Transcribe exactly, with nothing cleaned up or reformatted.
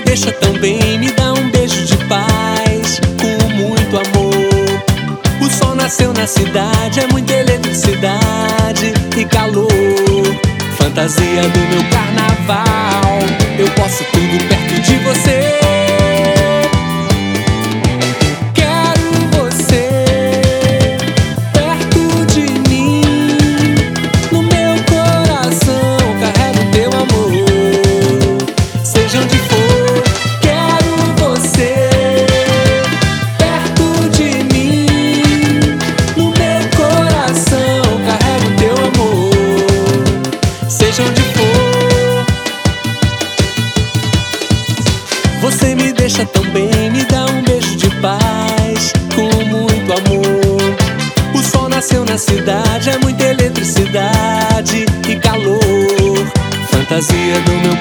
deixa tão bem, me dá um beijo de paz, com muito amor. O sol nasceu na cidade, é muita eletricidade e calor. Fantasia do meu carnaval, eu posso tudo perto de você. Você me deixa tão bem, me dá um beijo de paz, com muito amor. O sol nasceu na cidade, é muita eletricidade e calor. Fantasia do meu